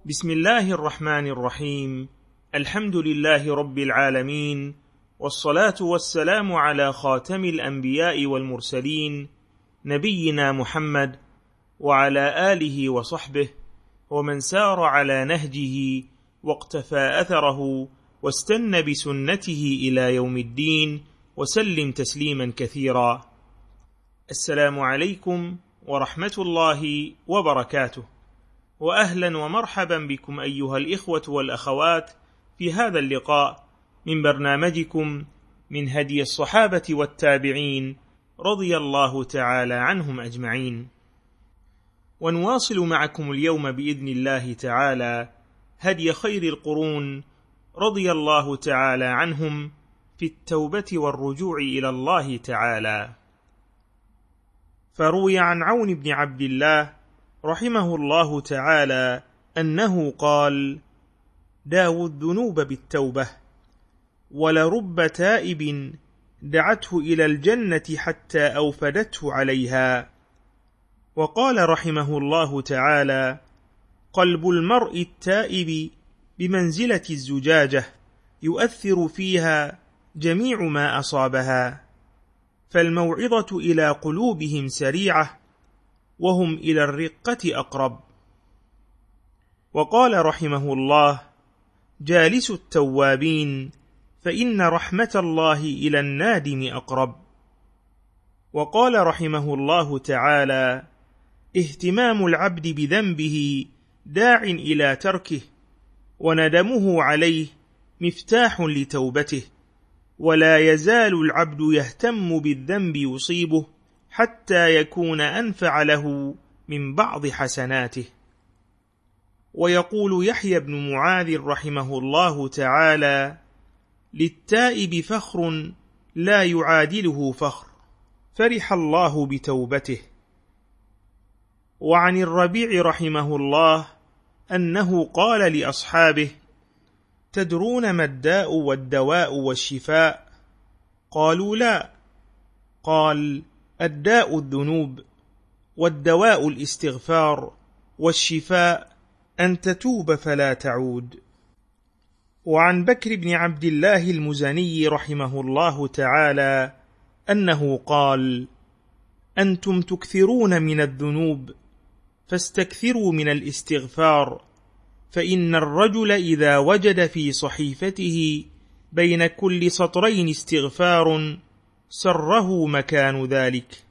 بسم الله الرحمن الرحيم. الحمد لله رب العالمين، والصلاة والسلام على خاتم الأنبياء والمرسلين نبينا محمد وعلى آله وصحبه ومن سار على نهجه واقتفى أثره واستنى بسنته إلى يوم الدين وسلم تسليما كثيرا. السلام عليكم ورحمة الله وبركاته، وأهلا ومرحبا بكم أيها الإخوة والأخوات في هذا اللقاء من برنامجكم من هدي الصحابة والتابعين رضي الله تعالى عنهم أجمعين. ونواصل معكم اليوم بإذن الله تعالى هدي خير القرون رضي الله تعالى عنهم في التوبة والرجوع إلى الله تعالى. فروي عن عون بن عبد الله رحمه الله تعالى أنه قال: داووا الذنوب بالتوبة، ولرب تائب دعته إلى الجنة حتى أوفدته عليها. وقال رحمه الله تعالى: قلب المرء التائب بمنزلة الزجاجة يؤثر فيها جميع ما أصابها، فالموعظة إلى قلوبهم سريعة وهم إلى الرقة أقرب. وقال رحمه الله: جالس التوابين فإن رحمة الله إلى النادم أقرب. وقال رحمه الله تعالى: اهتمام العبد بذنبه داع إلى تركه، وندمه عليه مفتاح لتوبته، ولا يزال العبد يهتم بالذنب يصيبه حتى يكون أنفع له من بعض حسناته. ويقول يحيى بن معاذ رحمه الله تعالى: للتائب فخر لا يعادله فخر، فرح الله بتوبته. وعن الربيع رحمه الله أنه قال لأصحابه: تدرون ما الداء والدواء والشفاء؟ قالوا: لا. قال: الداء الذنوب، والدواء الاستغفار، والشفاء أن تتوب فلا تعود. وعن بكر بن عبد الله المزني رحمه الله تعالى أنه قال: أنتم تكثرون من الذنوب، فاستكثروا من الاستغفار، فإن الرجل إذا وجد في صحيفته بين كل سطرين استغفار سره مكان ذلك.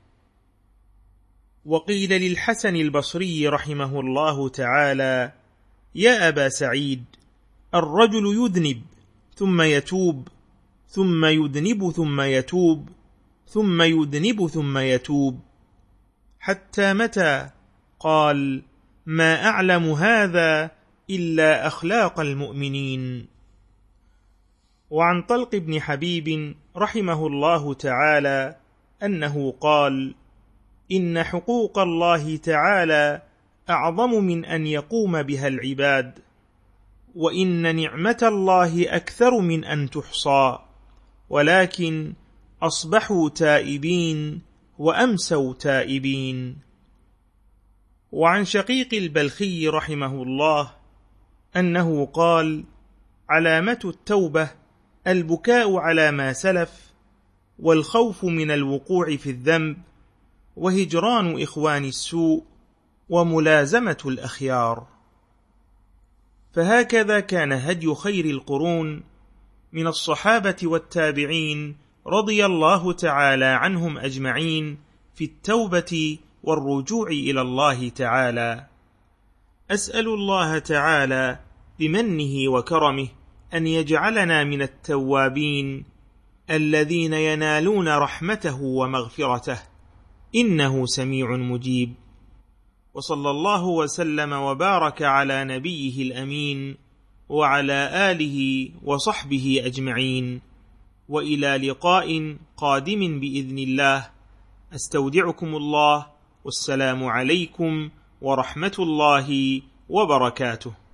وقيل للحسن البصري رحمه الله تعالى: يا أبا سعيد، الرجل يذنب ثم يتوب، ثم يذنب ثم يتوب، ثم يذنب ثم يتوب، حتى متى؟ قال: ما أعلم هذا إلا أخلاق المؤمنين. وعن طلق بن حبيب رحمه الله تعالى أنه قال: إن حقوق الله تعالى أعظم من أن يقوم بها العباد، وإن نعمة الله أكثر من أن تحصى، ولكن أصبحوا تائبين وأمسوا تائبين. وعن شقيق البلخي رحمه الله أنه قال: علامة التوبة البكاء على ما سلف، والخوف من الوقوع في الذنب، وهجران إخوان السوء، وملازمة الأخيار. فهكذا كان هدي خير القرون من الصحابة والتابعين رضي الله تعالى عنهم أجمعين في التوبة والرجوع إلى الله تعالى. أسأل الله تعالى بمنه وكرمه أن يجعلنا من التوابين الذين ينالون رحمته ومغفرته، إنه سميع مجيب. وصلى الله وسلم وبارك على نبيه الأمين وعلى آله وصحبه أجمعين، وإلى لقاء قادم بإذن الله. أستودعكم الله، والسلام عليكم ورحمة الله وبركاته.